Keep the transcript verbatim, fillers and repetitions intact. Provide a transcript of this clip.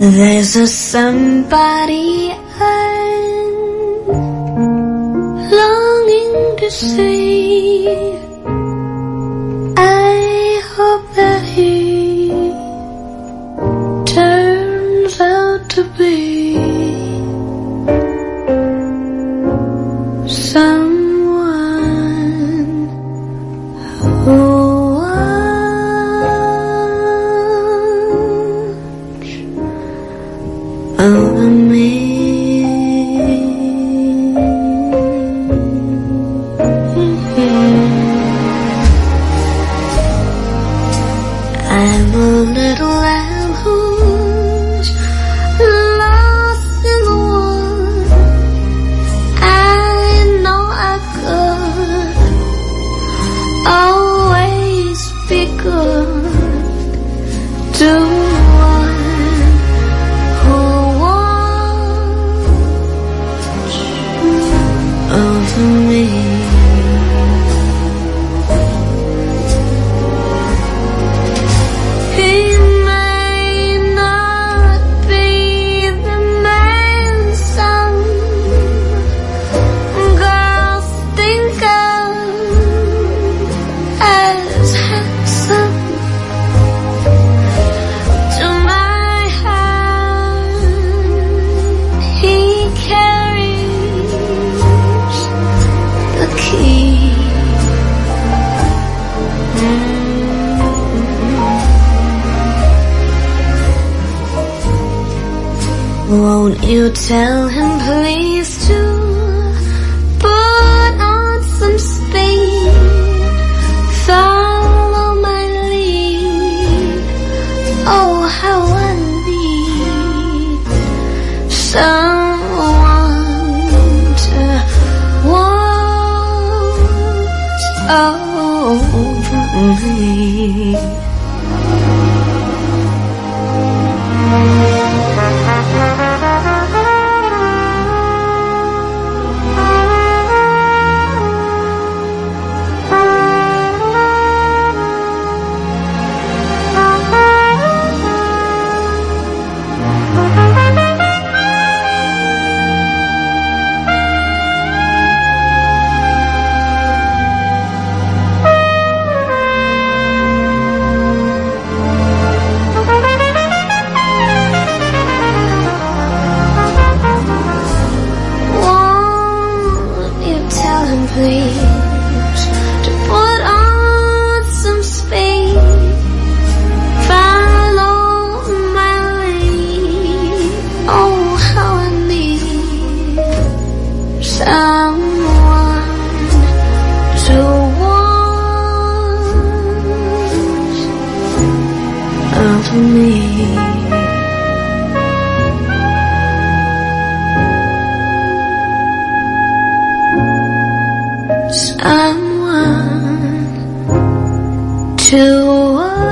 There's a somebody I'm longing to see. I hope that he turns out to be someone who over me. I'm a little lamb who's lost in the wood. I know I could always be good to me. He may not be the man some girls think of as handsome. To my heart he carries the key. Won't you tell him please to put on some speed, follow my lead. Oh, how I need someone to watch over me. Please, to put on some speed, follow my lead. Oh, how I need someone to watch over me. Someone to